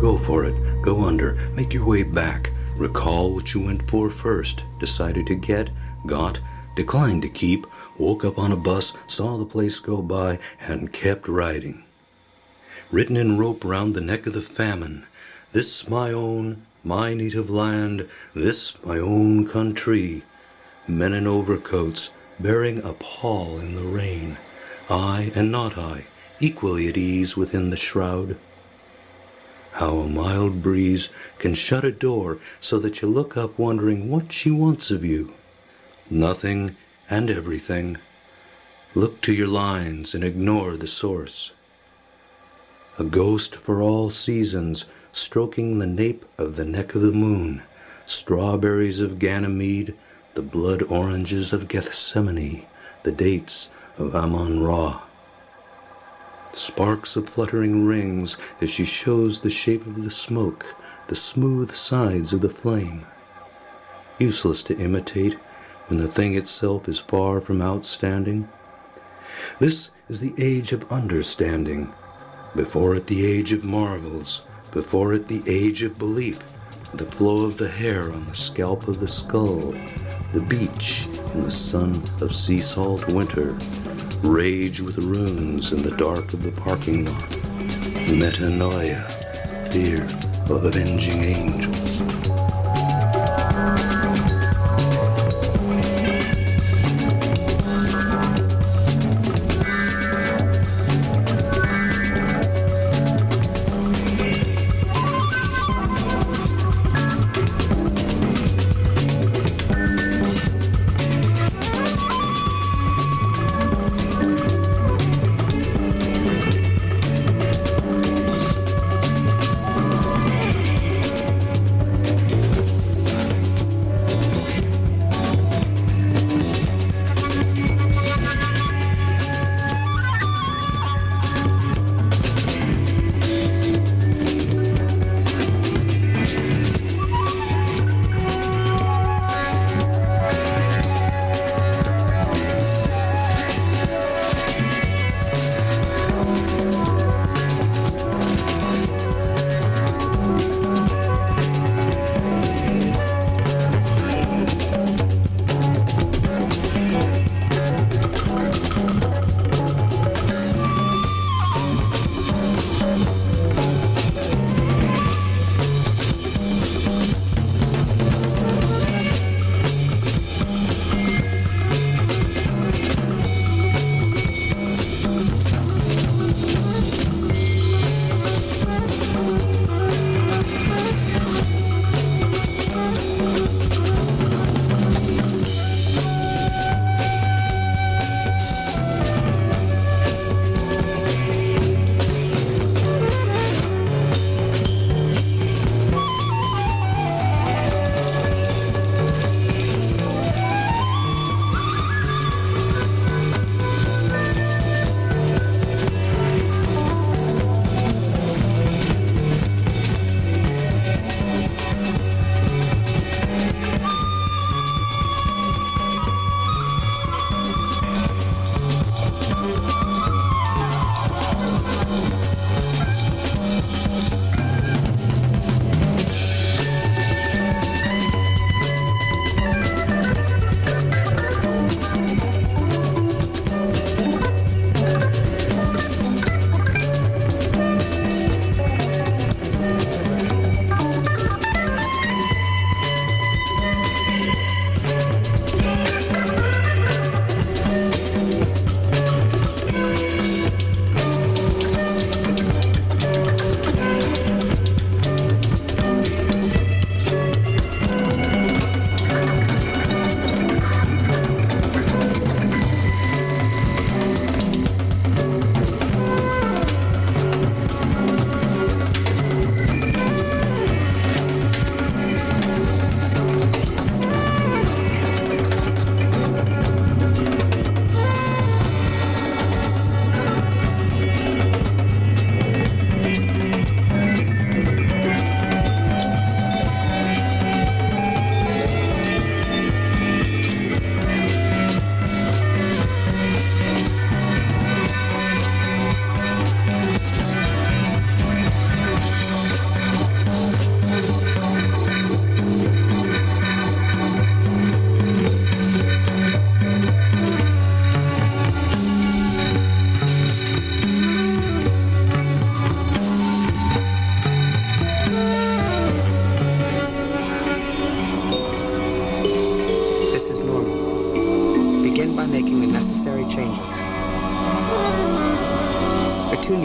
Go for it. Go under. Make your way back. Recall what you went for first. Decided to get, got, declined to keep, woke up on a bus, saw the place go by, and kept riding. Written in rope round the neck of the famine, this my own, my native land, this my own country. Men in overcoats, bearing a pall in the rain, I and not I, equally at ease within the shroud. How a mild breeze can shut a door so that you look up wondering what she wants of you. Nothing and everything. Look to your lines and ignore the source. A ghost for all seasons, stroking the nape of the neck of the moon, strawberries of Ganymede, the blood oranges of Gethsemane, the dates of Ammon-Ra. Sparks of fluttering rings as she shows the shape of the smoke, the smooth sides of the flame. Useless to imitate when the thing itself is far from outstanding. This is the age of understanding. Before it the age of marvels, before it the age of belief, the flow of the hair on the scalp of the skull, the beach in the sun of sea salt winter, rage with runes in the dark of the parking lot, metanoia, fear of avenging angels.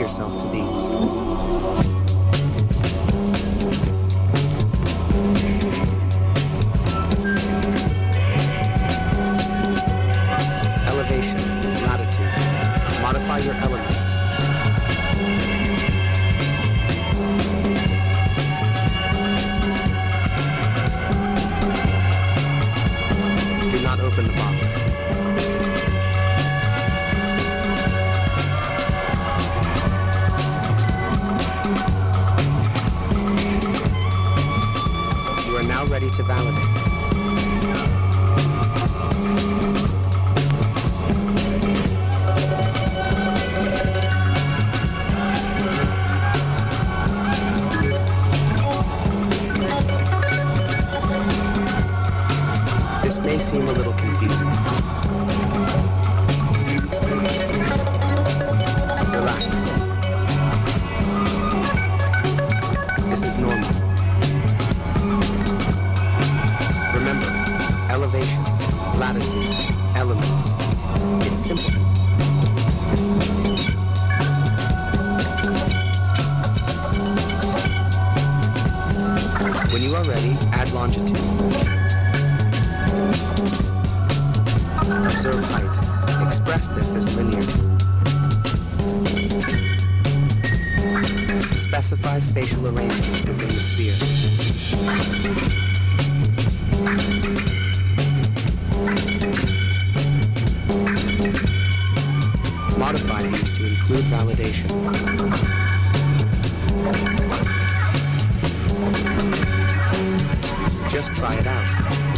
yourself to these. Elevation, latitude. Modify your elements. Do not open the box. You are now ready to validate. This may seem a little confusing. Relax. This is normal. Remember, elevation, latitude, elements. It's simple. When you are ready, add longitude. Observe height. Express this as linear. Specify spatial arrangements within the sphere. Modify these to include validation. Just try it out.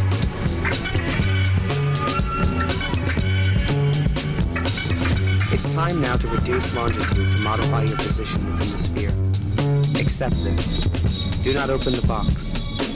It's time now to reduce longitude to modify your position within the sphere. Accept this. Do not open the box.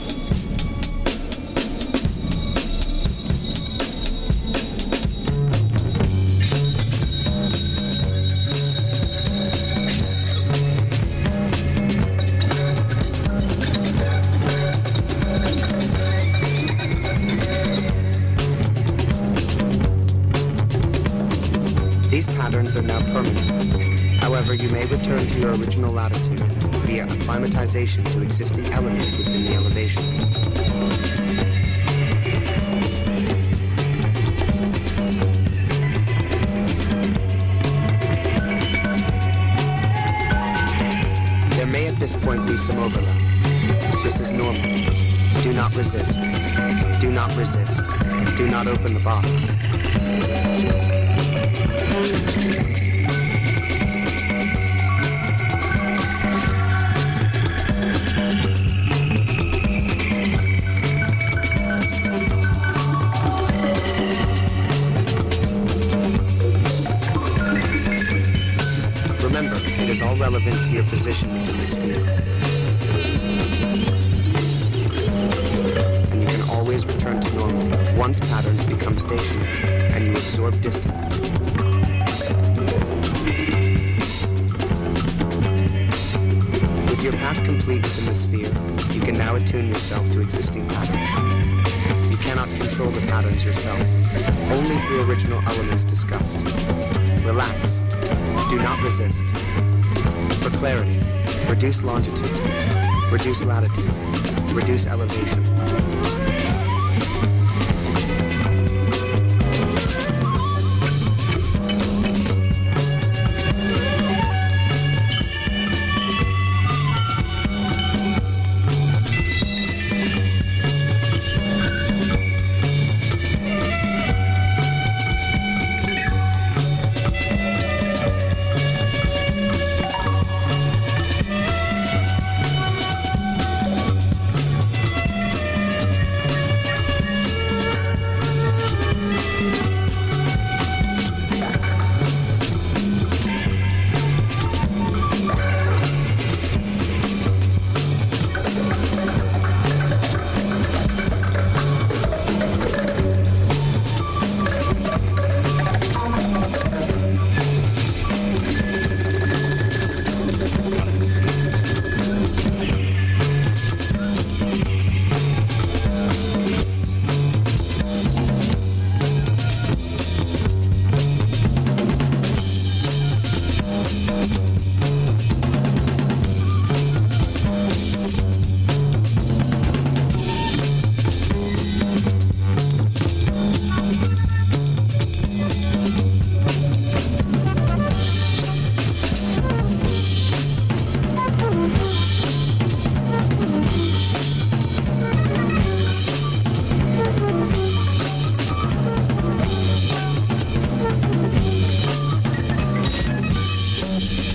These patterns are now permanent. However, you may return to your original latitude via acclimatization to existing elements within the elevation. There may at this point be some overlap. This is normal. Do not resist. Do not resist. Do not open the box. Remember, it is all relevant to your position within the sphere. And you can always return to normal once patterns become stationary and you absorb distance. With your path complete within the sphere, you can now attune yourself to existing patterns. You cannot control the patterns yourself, only through original elements discussed. Relax. Do not resist. For clarity, reduce longitude, reduce latitude, reduce elevation.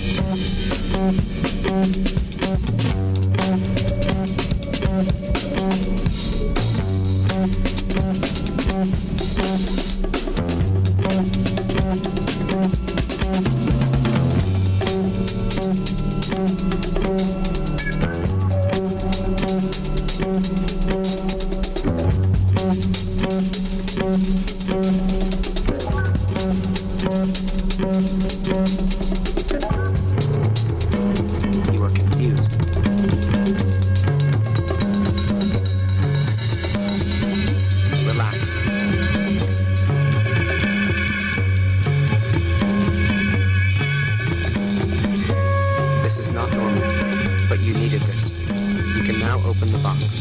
You are confused. Relax. This is not normal, but you needed this. You can now open the box.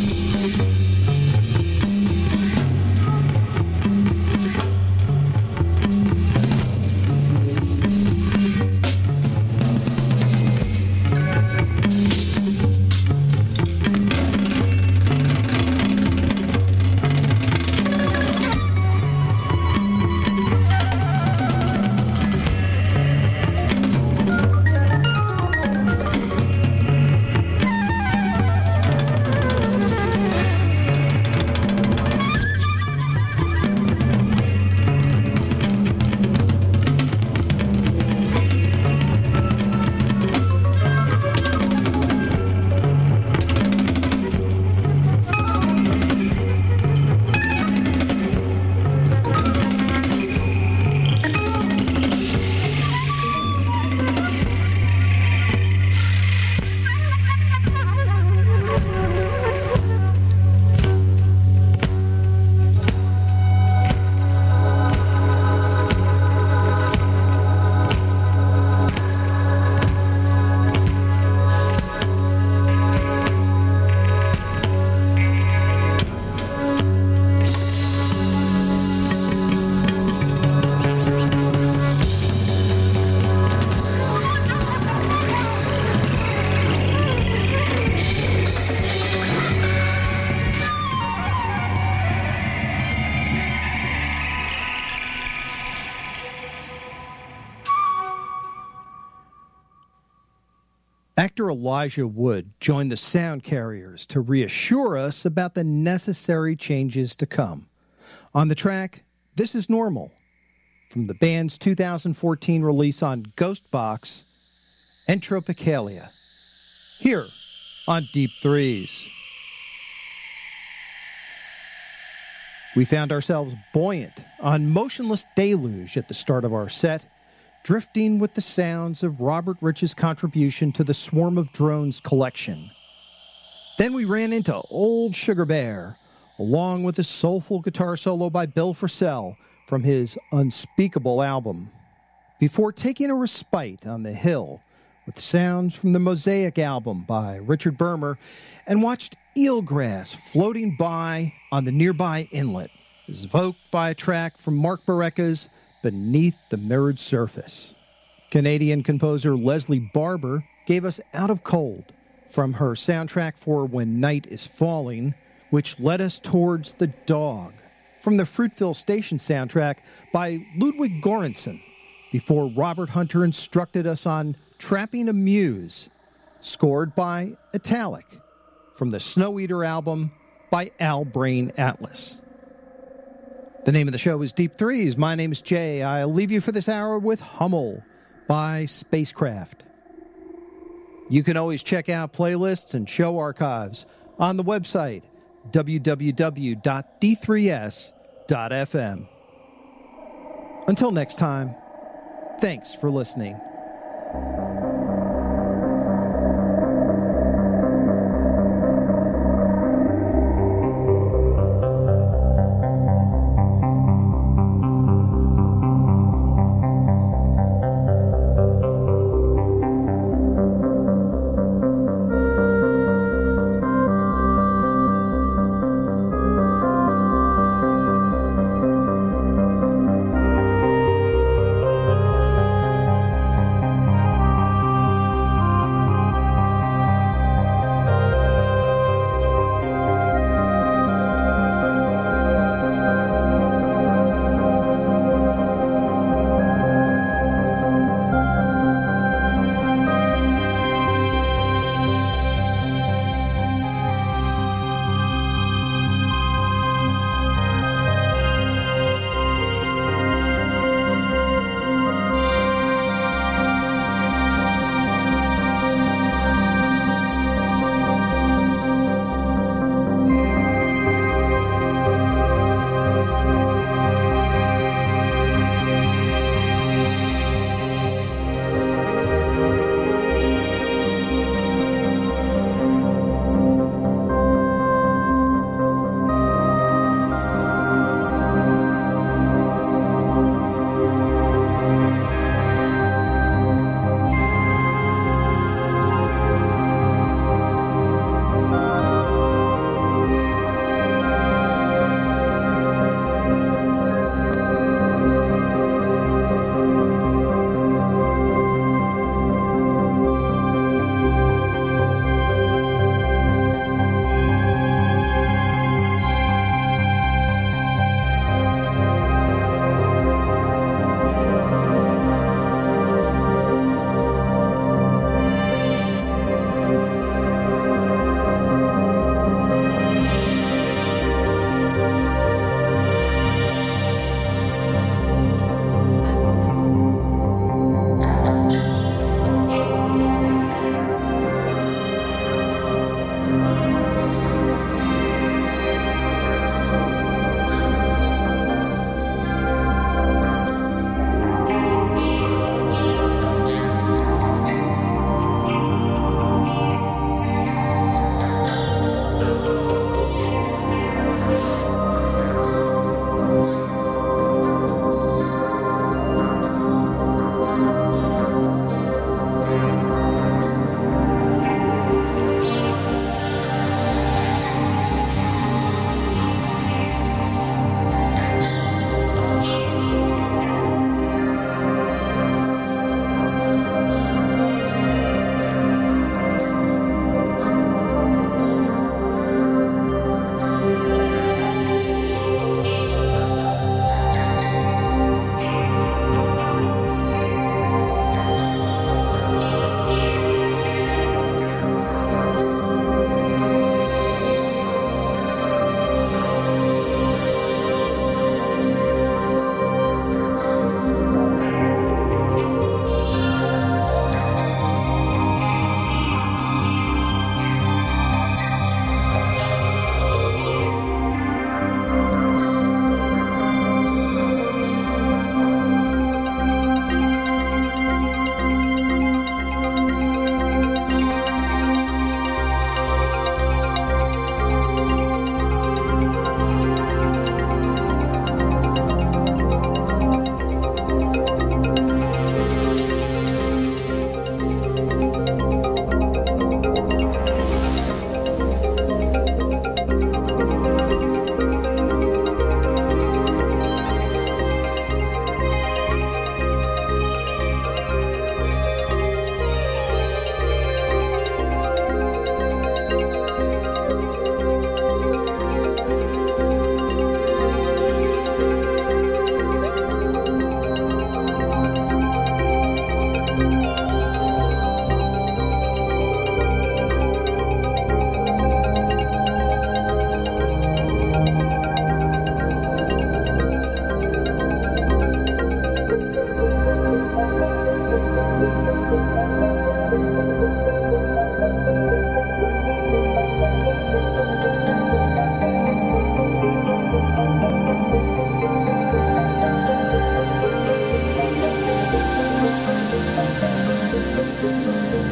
Actor Elijah Wood joined the Sound Carriers to reassure us about the necessary changes to come. On the track, This Is Normal, from the band's 2014 release on Ghostbox, Entropicalia, here on Deep Threes. We found ourselves buoyant on Motionless Deluge at the start of our set, drifting with the sounds of Robert Rich's contribution to the Swarm of Drones collection. Then we ran into Old Sugar Bear, along with a soulful guitar solo by Bill Frisell from his Unspeakable album, before taking a respite on the hill with sounds from the Mosaic album by Richard Bermer, and watched eelgrass floating by on the nearby inlet, as evoked by a track from Mark Barreca's Beneath the Mirrored Surface. Canadian composer Leslie Barber gave us Out of Cold from her soundtrack for When Night is Falling, which led us towards The Dog from the Fruitville Station soundtrack by Ludwig Göransson, before Robert Hunter instructed us on Trapping a Muse, scored by Italic from the Snow Eater album by Al Brain Atlas. The name of the show is Deep Threes. My name is Jay. I'll leave you for this hour with Hummel by Spacecraft. You can always check out playlists and show archives on the website www.d3s.fm. Until next time, thanks for listening.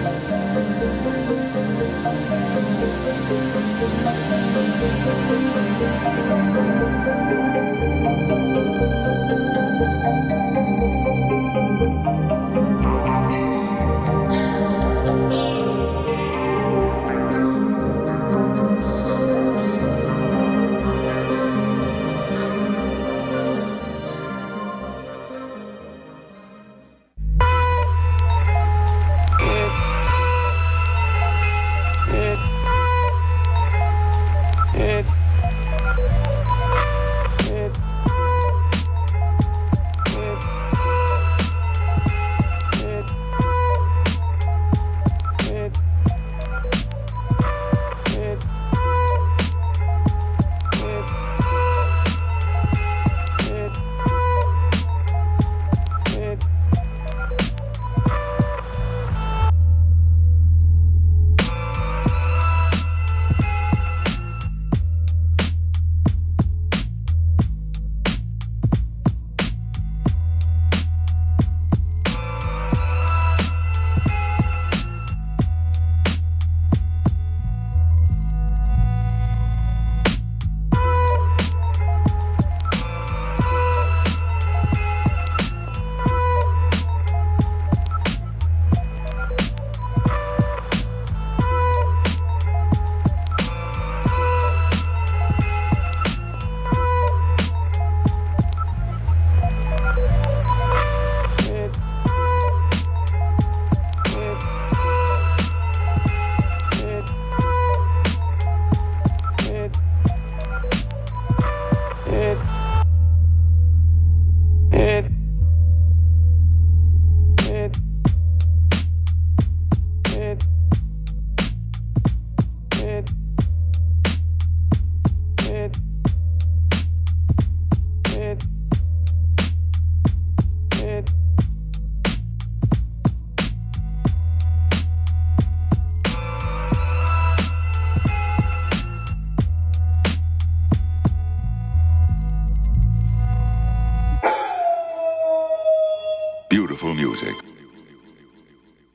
Beautiful music.